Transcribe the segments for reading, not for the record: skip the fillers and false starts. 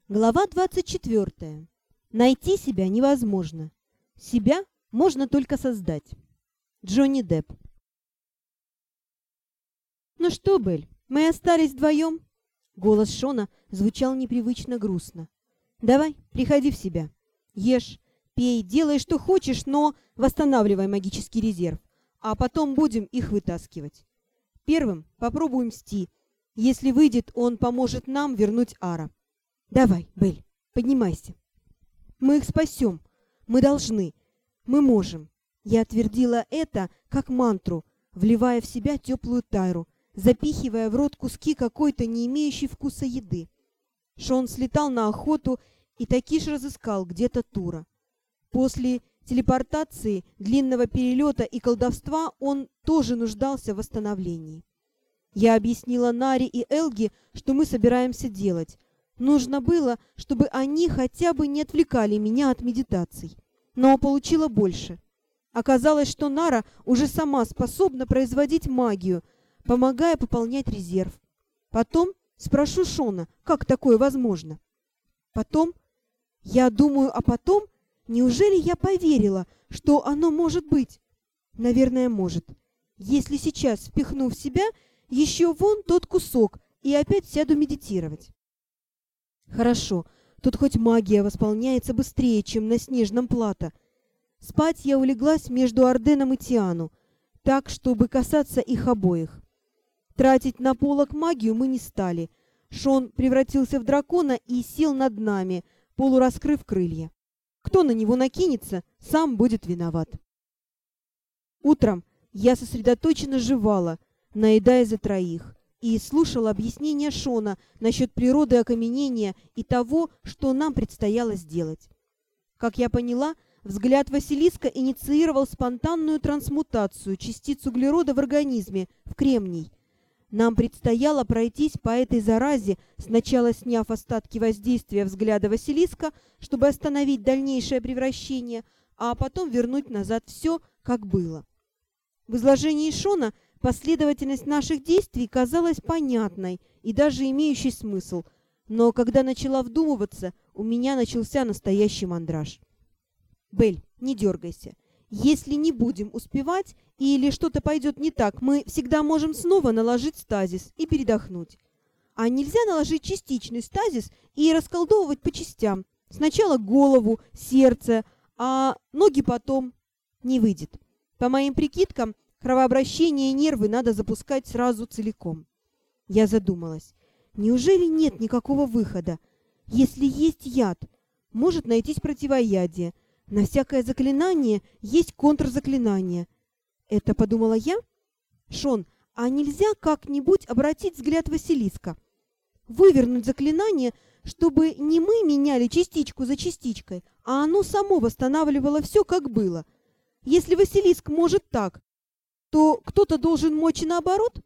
Глава 24. Найти себя невозможно. Себя можно только создать. Джонни Депп. «Ну что, Белль, мы остались вдвоем?» Голос Шона звучал непривычно грустно. «Давай, приходи в себя. Ешь, пей, делай, что хочешь, но восстанавливай магический резерв, а потом будем их вытаскивать. Первым попробуем Сти. Если выйдет, он поможет нам вернуть Ара. Давай, Белль, поднимайся. Мы их спасем. Мы должны. Мы можем». Я твердила это как мантру, вливая в себя теплую тайру, запихивая в рот куски какой-то не имеющей вкуса еды. Шон слетал на охоту, и Такиш разыскал где-то Тура. После телепортации, длинного перелета и колдовства он тоже нуждался в восстановлении. Я объяснила Наре и Элги, что мы собираемся делать. Нужно было, чтобы они хотя бы не отвлекали меня от медитаций. Но получила больше. Оказалось, что Нара уже сама способна производить магию, помогая пополнять резерв. Потом спрошу Шона, как такое возможно. Потом, я думаю, а потом, неужели я поверила, что оно может быть? Наверное, может. Если сейчас впихну в себя еще вон тот кусок и опять сяду медитировать. Хорошо, тут хоть магия восполняется быстрее, чем на снежном плато. Спать я улеглась между Арденом и Тиану, так, чтобы касаться их обоих. Тратить на полог магию мы не стали. Шон превратился в дракона и сел над нами, полураскрыв крылья. Кто на него накинется, сам будет виноват. Утром я сосредоточенно жевала, наедая за троих, и слушала объяснения Шона насчет природы окаменения и того, что нам предстояло сделать. Как я поняла, взгляд Василиска инициировал спонтанную трансмутацию частиц углерода в организме в кремний. Нам предстояло пройтись по этой заразе, сначала сняв остатки воздействия взгляда Василиска, чтобы остановить дальнейшее превращение, а потом вернуть назад все, как было. В изложении Шона последовательность наших действий казалась понятной и даже имеющей смысл, но когда начала вдумываться, у меня начался настоящий мандраж. «Белль, не дергайся. Если не будем успевать или что-то пойдет не так, мы всегда можем снова наложить стазис и передохнуть. А нельзя наложить частичный стазис и расколдовывать по частям. Сначала голову, сердце, а ноги потом. Не выйдет. По моим прикидкам, кровообращение и нервы надо запускать сразу целиком». Я задумалась. Неужели нет никакого выхода? Если есть яд, может найтись противоядие. На всякое заклинание есть контрзаклинание. Это подумала я? Шон, а нельзя как-нибудь обратить взгляд Василиска? Вывернуть заклинание, чтобы не мы меняли частичку за частичкой, а оно само восстанавливало все, как было. Если Василиск может так, то кто-то должен мочь и наоборот?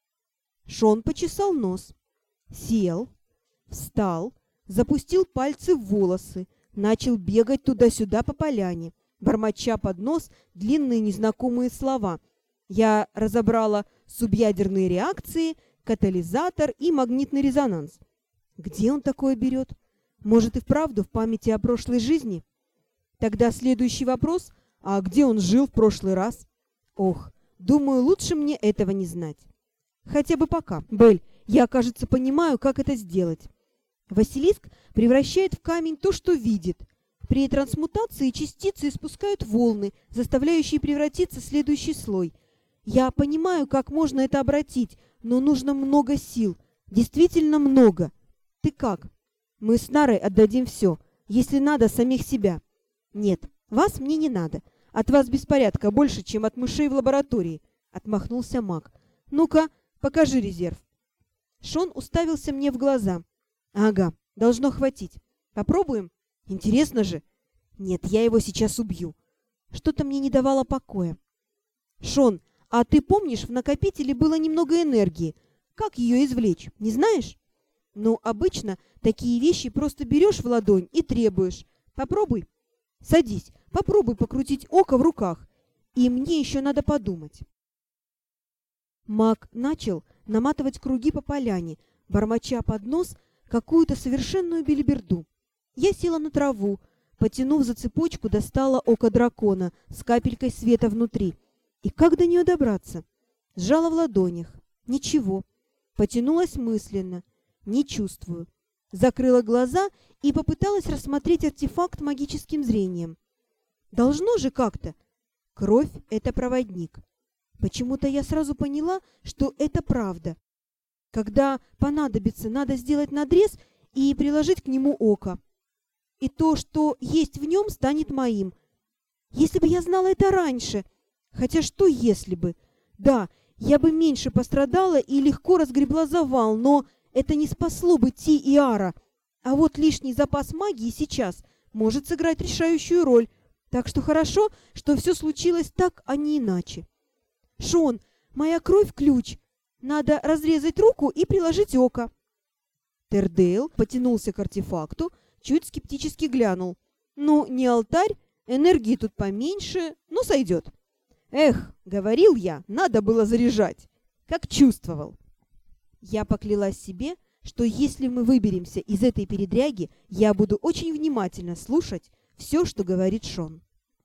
Шон почесал нос, сел, встал, запустил пальцы в волосы, начал бегать туда-сюда по поляне, бормоча под нос длинные незнакомые слова. Я разобрала субъядерные реакции, катализатор и магнитный резонанс. Где он такое берет? Может, и вправду в памяти о прошлой жизни? Тогда следующий вопрос: а где он жил в прошлый раз? Ох, думаю, лучше мне этого не знать. Хотя бы пока. Белль, я, кажется, понимаю, как это сделать. Василиск превращает в камень то, что видит. При трансмутации частицы испускают волны, заставляющие превратиться в следующий слой. Я понимаю, как можно это обратить, но нужно много сил. Действительно много. Ты как? Мы с Нарой отдадим все. Если надо, самих себя. Нет, вас мне не надо. От вас беспорядка больше, чем от мышей в лаборатории. Отмахнулся маг. Ну-ка, покажи резерв. Шон уставился мне в глаза. Ага, должно хватить. Попробуем? Интересно же. Нет, я его сейчас убью. Что-то мне не давало покоя. Шон, а ты помнишь, в накопителе было немного энергии? Как ее извлечь, не знаешь? Ну, обычно такие вещи просто берешь в ладонь и требуешь. Попробуй. Садись, попробуй покрутить око в руках. И мне еще надо подумать. Маг начал наматывать круги по поляне, бормоча под нос какую-то совершенную белиберду. Я села на траву, потянув за цепочку, достала око дракона с капелькой света внутри. И как до нее добраться? Сжала в ладонях. Ничего. Потянулась мысленно. Не чувствую. Закрыла глаза и попыталась рассмотреть артефакт магическим зрением. Должно же как-то. Кровь — это проводник. Почему-то я сразу поняла, что это правда. Когда понадобится, надо сделать надрез и приложить к нему око. И то, что есть в нем, станет моим. Если бы я знала это раньше. Хотя что если бы? Да, я бы меньше пострадала и легко разгребла завал, но это не спасло бы Ти и Ара. А вот лишний запас магии сейчас может сыграть решающую роль. Так что хорошо, что все случилось так, а не иначе. «Шон, моя кровь — ключ. Надо разрезать руку и приложить око». Тердейл потянулся к артефакту, чуть скептически глянул. «Ну, не алтарь, энергии тут поменьше, но сойдет». «Эх, говорил я, надо было заряжать. Как чувствовал». Я поклялась себе, что если мы выберемся из этой передряги, я буду очень внимательно слушать все, что говорит Шон.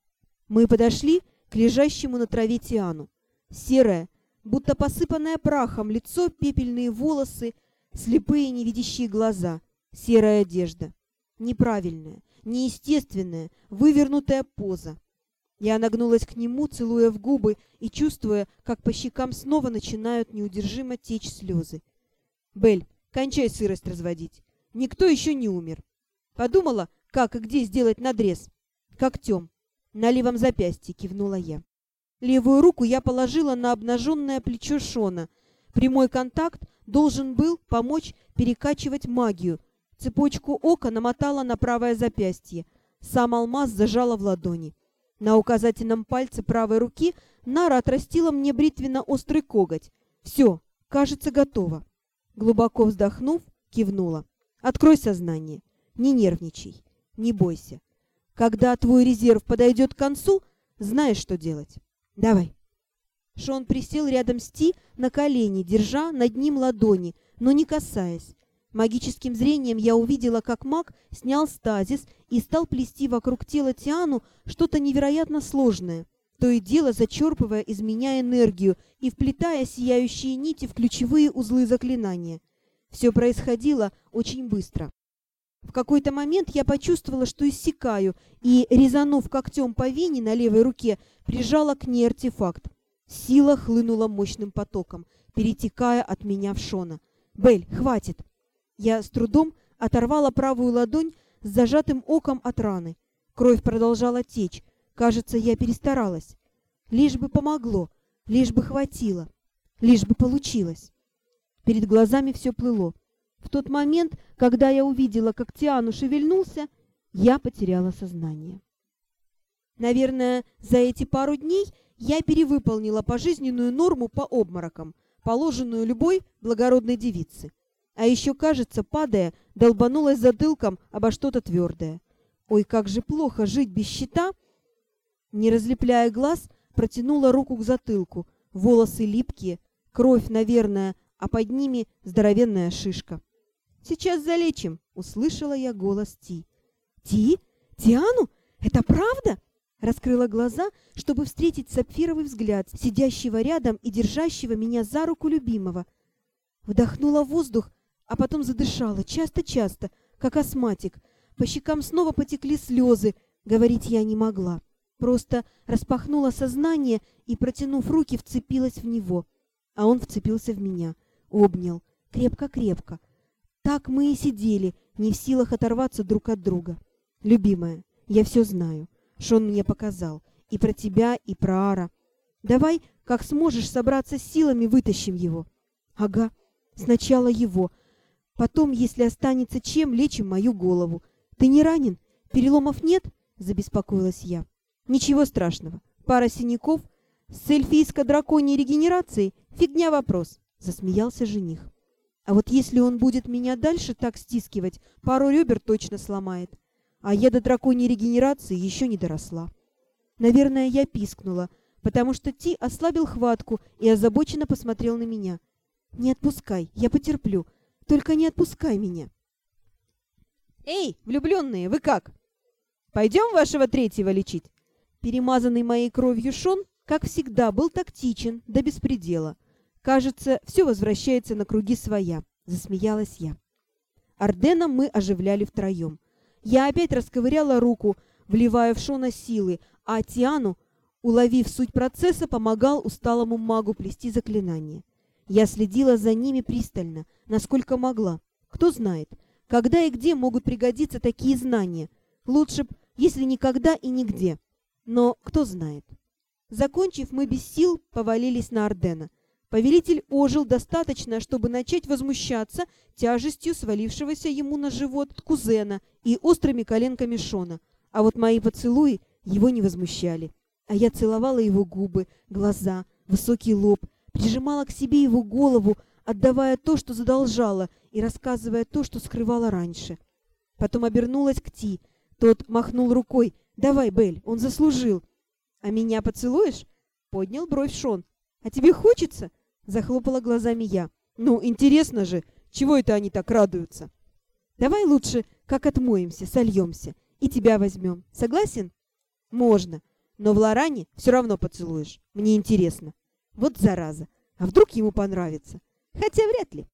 Мы подошли к лежащему на траве Тиану. Серое, будто посыпанное прахом лицо, пепельные волосы, слепые невидящие глаза, серая одежда. Неправильная, неестественная, вывернутая поза. Я нагнулась к нему, целуя в губы и чувствуя, как по щекам снова начинают неудержимо течь слезы. «Бель, кончай сырость разводить. Никто еще не умер. Подумала, как и где сделать надрез? Когтем. На левом запястье», — кивнула я. Левую руку я положила на обнаженное плечо Шона. Прямой контакт должен был помочь перекачивать магию. Цепочку ока намотала на правое запястье. Сам алмаз зажала в ладони. На указательном пальце правой руки Нара отрастила мне бритвенно-острый коготь. «Все, кажется, готово». Глубоко вздохнув, кивнула. «Открой сознание. Не нервничай. Не бойся. Когда твой резерв подойдет к концу, знаешь, что делать. Давай». Шон присел рядом с Ти на колени, держа над ним ладони, но не касаясь. Магическим зрением я увидела, как маг снял стазис и стал плести вокруг тела Тиану что-то невероятно сложное, то и дело зачерпывая из меня энергию и вплетая сияющие нити в ключевые узлы заклинания. Все происходило очень быстро. В какой-то момент я почувствовала, что иссякаю, и, резанув когтем по вене на левой руке, прижала к ней артефакт. Сила хлынула мощным потоком, перетекая от меня в Шона. «Бель, хватит!» Я с трудом оторвала правую ладонь с зажатым оком от раны. Кровь продолжала течь. Кажется, я перестаралась. Лишь бы помогло, лишь бы хватило, лишь бы получилось. Перед глазами все плыло. В тот момент, когда я увидела, как Тиану шевельнулся, я потеряла сознание. Наверное, за эти пару дней я перевыполнила пожизненную норму по обморокам, положенную любой благородной девице. А еще, кажется, падая, долбанулась затылком обо что-то твердое. Ой, как же плохо жить без щита! Не разлепляя глаз, протянула руку к затылку. Волосы липкие, кровь, наверное, а под ними здоровенная шишка. «Сейчас залечим!» — услышала я голос Ти. «Ти? Тиану? Это правда?» Раскрыла глаза, чтобы встретить сапфировый взгляд сидящего рядом и держащего меня за руку любимого. Вдохнула воздух, а потом задышала часто-часто, как астматик. По щекам снова потекли слезы. Говорить я не могла. Просто распахнула сознание и, протянув руки, вцепилась в него. А он вцепился в меня. Обнял. Крепко-крепко. Так мы и сидели, не в силах оторваться друг от друга. «Любимая, я все знаю. Шон мне показал. И про тебя, и про Ара. Давай, как сможешь, собраться с силами, вытащим его». «Ага. Сначала его. Потом, если останется чем, лечим мою голову. Ты не ранен? Переломов нет?» — забеспокоилась я. «Ничего страшного. Пара синяков. С эльфийско-драконьей регенерацией фигня вопрос», — засмеялся жених. «А вот если он будет меня дальше так стискивать, пару ребер точно сломает. А я до драконьей регенерации еще не доросла». Наверное, я пискнула, потому что Ти ослабил хватку и озабоченно посмотрел на меня. «Не отпускай, я потерплю. Только не отпускай меня». «Эй, влюбленные, вы как? Пойдем вашего третьего лечить?» Перемазанный моей кровью Шон, как всегда, был тактичен до беспредела. «Кажется, все возвращается на круги своя», — засмеялась я. Ардена мы оживляли втроем. Я опять расковыряла руку, вливая в Шона силы, а Тиану, уловив суть процесса, помогал усталому магу плести заклинание. Я следила за ними пристально, насколько могла. Кто знает, когда и где могут пригодиться такие знания. Лучше б, если никогда и нигде. Но кто знает. Закончив, мы без сил повалились на Ардена. Повелитель ожил достаточно, чтобы начать возмущаться тяжестью свалившегося ему на живот кузена и острыми коленками Шона. А вот мои поцелуи его не возмущали. А я целовала его губы, глаза, высокий лоб, прижимала к себе его голову, отдавая то, что задолжала, и рассказывая то, что скрывала раньше. Потом обернулась к Ти. Тот махнул рукой. «Давай, Белль, он заслужил». «А меня поцелуешь?» — поднял бровь Шон. «А тебе хочется?» — захлопала глазами я. «Ну, интересно же, чего это они так радуются?» «Давай лучше, как отмоемся, сольемся, и тебя возьмем. Согласен?» «Можно, но в Лоране все равно поцелуешь. Мне интересно». «Вот зараза! А вдруг ему понравится?» «Хотя вряд ли».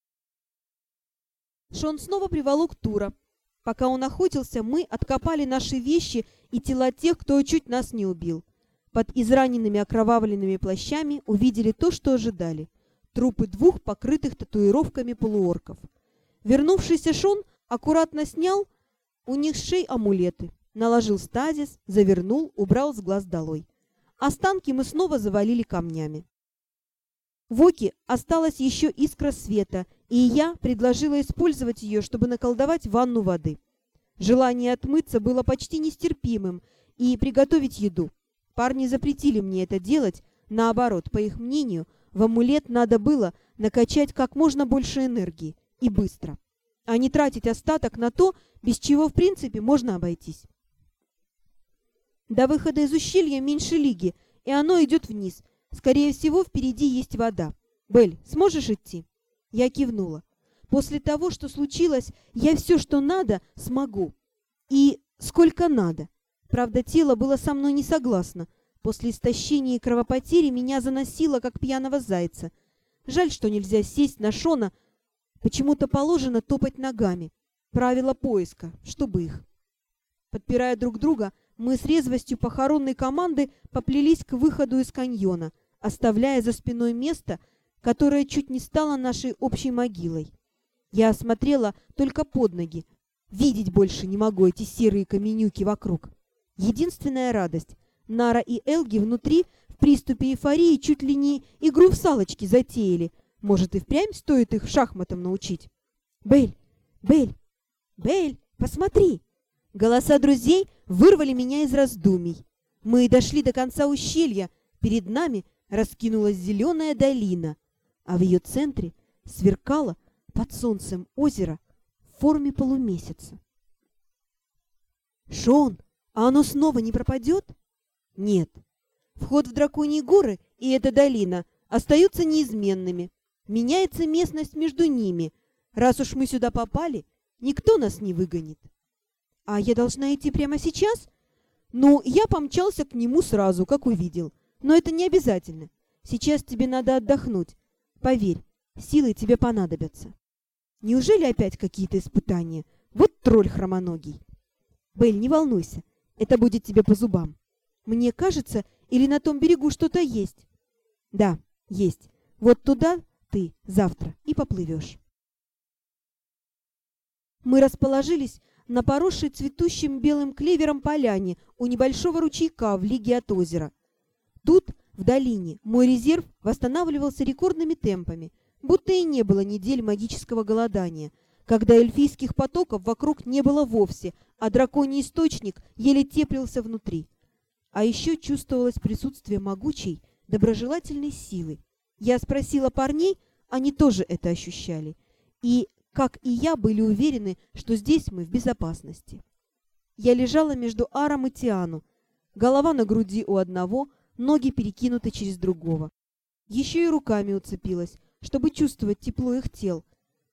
Шон снова приволок Тура. Пока он охотился, мы откопали наши вещи и тела тех, кто чуть нас не убил. Под израненными окровавленными плащами увидели то, что ожидали. Трупы двух покрытых татуировками полуорков. Вернувшийся Шон аккуратно снял у них с шеи амулеты, наложил стазис, завернул, убрал с глаз долой. Останки мы снова завалили камнями. В оке осталась еще искра света, и я предложила использовать ее, чтобы наколдовать ванну воды. Желание отмыться было почти нестерпимым, и приготовить еду. Парни запретили мне это делать, наоборот, по их мнению, в амулет надо было накачать как можно больше энергии, и быстро, а не тратить остаток на то, без чего в принципе можно обойтись. До выхода из ущелья меньше лиги, и оно идет вниз. Скорее всего, впереди есть вода. «Белль, сможешь идти?» Я кивнула. После того, что случилось, я все, что надо, смогу. И сколько надо. Правда, тело было со мной не согласно. После истощения и кровопотери меня заносило, как пьяного зайца. Жаль, что нельзя сесть на Шона. Почему-то положено топать ногами. Правило поиска, чтобы их. Подпирая друг друга, мы с резвостью похоронной команды поплелись к выходу из каньона, оставляя за спиной место, которое чуть не стало нашей общей могилой. Я осмотрела только под ноги. Видеть больше не могу эти серые каменюки вокруг. Единственная радость — Нара и Элги внутри в приступе эйфории чуть ли не игру в салочки затеяли. Может, и впрямь стоит их шахматам научить? «Белль! Белль! Белль! Посмотри!» Голоса друзей вырвали меня из раздумий. Мы дошли до конца ущелья. Перед нами раскинулась зеленая долина, а в ее центре сверкало под солнцем озеро в форме полумесяца. «Шон, а оно снова не пропадет?» «Нет. Вход в Драконьи горы и эта долина остаются неизменными. Меняется местность между ними. Раз уж мы сюда попали, никто нас не выгонит». «А я должна идти прямо сейчас?» «Ну, я помчался к нему сразу, как увидел. Но это не обязательно. Сейчас тебе надо отдохнуть. Поверь, силы тебе понадобятся». «Неужели опять какие-то испытания? Вот тролль хромоногий». «Белль, не волнуйся, это будет тебе по зубам. Мне кажется, или на том берегу что-то есть?» «Да, есть. Вот туда ты завтра и поплывешь». Мы расположились на поросшей цветущим белым клевером поляне у небольшого ручейка в лиге от озера. Тут, в долине, мой резерв восстанавливался рекордными темпами, будто и не было недель магического голодания, когда эльфийских потоков вокруг не было вовсе, а драконий источник еле теплился внутри. А еще чувствовалось присутствие могучей, доброжелательной силы. Я спросила парней, они тоже это ощущали. И, как и я, были уверены, что здесь мы в безопасности. Я лежала между Аром и Тиану, голова на груди у одного, ноги перекинуты через другого. Еще и руками уцепилась, чтобы чувствовать тепло их тел.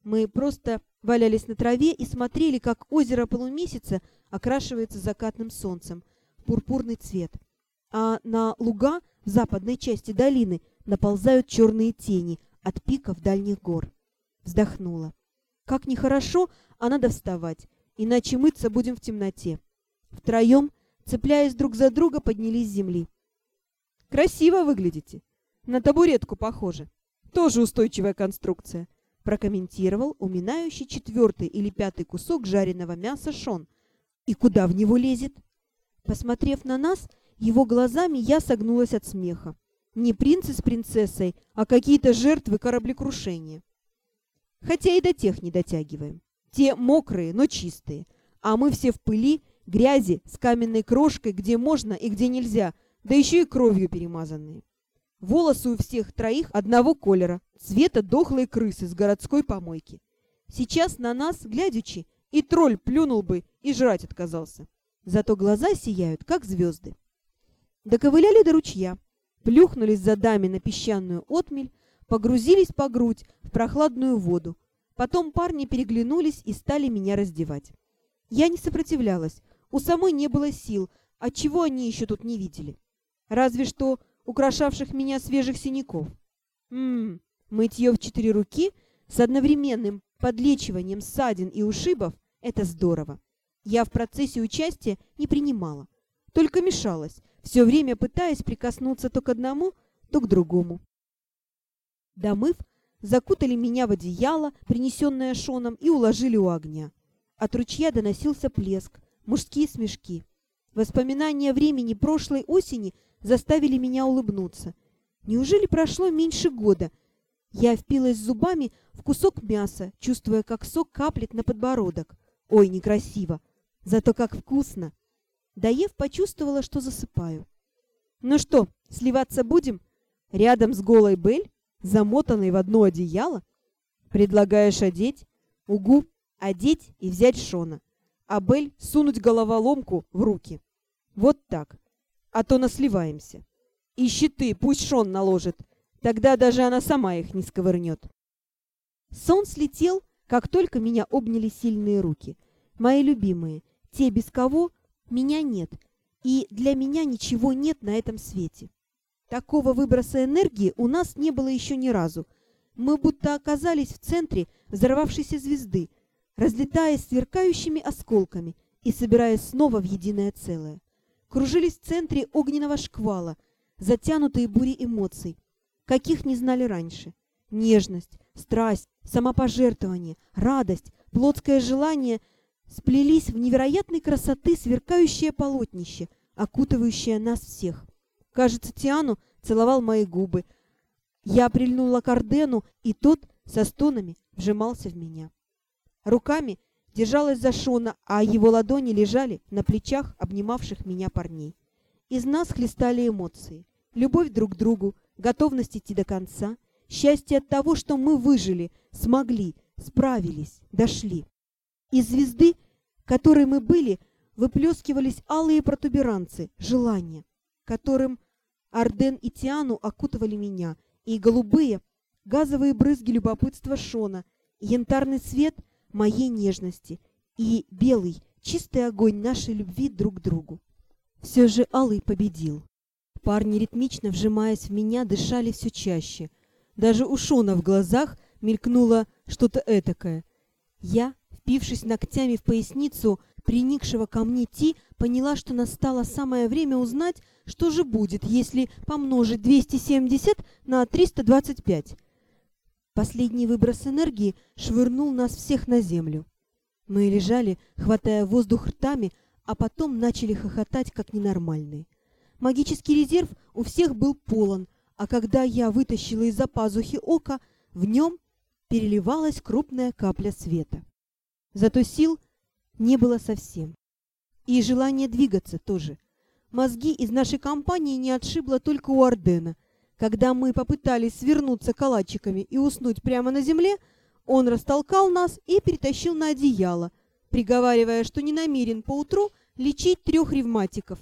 Мы просто валялись на траве и смотрели, как озеро полумесяца окрашивается закатным солнцем в пурпурный цвет, а на луга в западной части долины наползают черные тени от пиков дальних гор. Вздохнула. Как нехорошо, а надо вставать, иначе мыться будем в темноте. Втроем, цепляясь друг за друга, поднялись с земли. «Красиво выглядите. На табуретку похоже. Тоже устойчивая конструкция», прокомментировал уминающий 4-й или 5-й кусок жареного мяса Шон. «И куда в него лезет?» Посмотрев на нас, его глазами, я согнулась от смеха. Не принцы с принцессой, а какие-то жертвы кораблекрушения. Хотя и до тех не дотягиваем. Те мокрые, но чистые. А мы все в пыли, грязи, с каменной крошкой, где можно и где нельзя, да еще и кровью перемазанные. Волосы у всех троих одного колера, цвета дохлой крысы с городской помойки. Сейчас на нас, глядячи, и тролль плюнул бы и жрать отказался. Зато глаза сияют, как звезды. Доковыляли до ручья, плюхнулись задами на песчаную отмель, погрузились по грудь в прохладную воду. Потом парни переглянулись и стали меня раздевать. Я не сопротивлялась, у самой не было сил, отчего они еще тут не видели. Разве что украшавших меня свежих синяков. Мытье в 4 руки с одновременным подлечиванием ссадин и ушибов — это здорово. Я в процессе участия не принимала, только мешалась, все время пытаясь прикоснуться то к одному, то к другому. Домыв, закутали меня в одеяло, принесенное Шоном, и уложили у огня. От ручья доносился плеск, мужские смешки. Воспоминания времени прошлой осени заставили меня улыбнуться. Неужели прошло меньше года? Я впилась зубами в кусок мяса, чувствуя, как сок каплет на подбородок. Ой, некрасиво, зато как вкусно. Доев, почувствовала, что засыпаю. Ну что, сливаться будем? Рядом с голой Бель, замотанной в одно одеяло? Предлагаешь одеть? Угу, одеть и взять Шона. А Бель сунуть головоломку в руки. Вот так. А то насливаемся. И щиты пусть Шон наложит, тогда даже она сама их не сковырнет. Сон слетел, как только меня обняли сильные руки. Мои любимые, те, без кого меня нет, и для меня ничего нет на этом свете. Такого выброса энергии у нас не было еще ни разу. Мы будто оказались в центре взорвавшейся звезды, разлетаясь сверкающими осколками и собираясь снова в единое целое. Кружились в центре огненного шквала, затянутые бурей эмоций, каких не знали раньше. Нежность, страсть, самопожертвование, радость, плотское желание сплелись в невероятной красоты сверкающее полотнище, окутывающее нас всех. Кажется, Тиану целовал мои губы. Я прильнула к Ардену, и тот со стонами вжимался в меня. Руками держалась за Шона, а его ладони лежали на плечах обнимавших меня парней. Из нас хлестали эмоции. Любовь друг к другу, готовность идти до конца, счастье от того, что мы выжили, смогли, справились, дошли. Из звезды, которой мы были, выплескивались алые протуберанцы, желания, которым Арден и Тиану окутывали меня, и голубые, газовые брызги любопытства Шона, и янтарный свет моей нежности, и белый, чистый огонь нашей любви друг к другу. Все же алый победил. Парни, ритмично вжимаясь в меня, дышали все чаще. Даже у Шона в глазах мелькнуло что-то этакое. Я, впившись ногтями в поясницу приникшего ко мне Ти, поняла, что настало самое время узнать, что же будет, если помножить 270 на 325. Последний выброс энергии швырнул нас всех на землю. Мы лежали, хватая воздух ртами, а потом начали хохотать, как ненормальные. Магический резерв у всех был полон, а когда я вытащила из-за пазухи ока, в нем переливалась крупная капля света. Зато сил не было совсем. И желание двигаться тоже. Мозги из нашей компании не отшибло только у Ардена. Когда мы попытались свернуться калачиками и уснуть прямо на земле, он растолкал нас и перетащил на одеяло, приговаривая, что не намерен поутру лечить 3 ревматиков.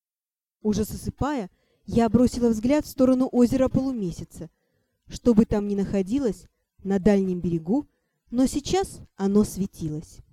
Уже засыпая, я бросила взгляд в сторону озера Полумесяца. Что бы там ни находилось, на дальнем берегу но сейчас оно светилось.